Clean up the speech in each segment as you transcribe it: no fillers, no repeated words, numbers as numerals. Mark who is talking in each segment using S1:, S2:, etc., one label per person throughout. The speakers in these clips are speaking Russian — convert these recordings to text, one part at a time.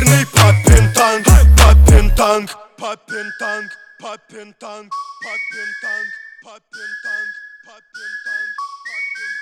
S1: Черный папин танк, папин танк, папин танк, папин танк, папин танк, папин танк, папин танк, папин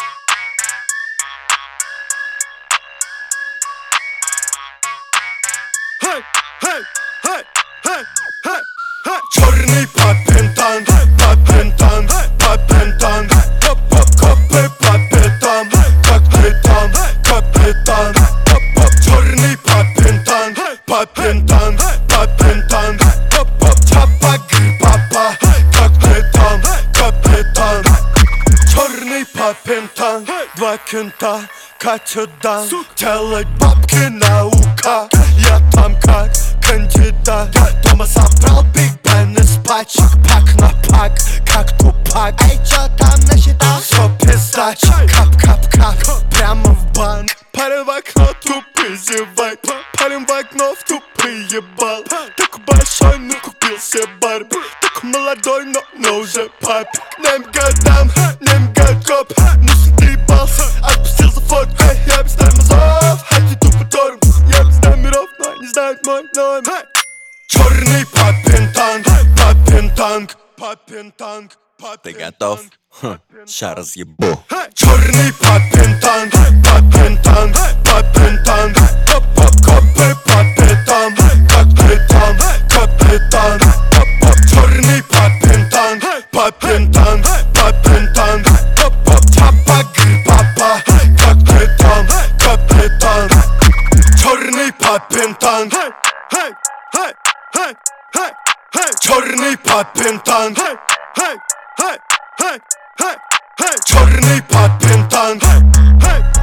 S1: танк. Hey, hey, hey, hey, hey. Черный папин танк, папин танк, папин танк. Копы папитан, капитан, капитан. Черный папин танк, папин танк, папин танк. Чапагы папа, капитан, капитан. Черный папин танк, два кента катят дан. Делать бабки наука, я там как кандидат. Дома собрал Биг Бен из пачек, пак на пак, как Тупак.
S2: Эй, чё там насчитал?
S1: Всё пиздач, кап-кап-кап, прямо в банк. Парень в окно, тупый зевай. Парень в окно, в тупый ебал. Такой большой, но купил себе Барби. Такой молодой, но уже пап. Нем годам, нем годкоп. Ну съебался, отпустил за фотку. Я без тормозов, они тупо тормоз. Я без номеров, но они знают мой номер. Черный папин танк, папин танк, папин танк.
S3: Ты готов? Ща разъебу.
S1: Черный папин танк, папин танк, папин танк. Копы папитан, капитан, капитан. Черный папин танк, папин танк, папин танк. Чапагы папа, капитан, капитан. Черный папин танк. Черный папин танк. Черный папин танк.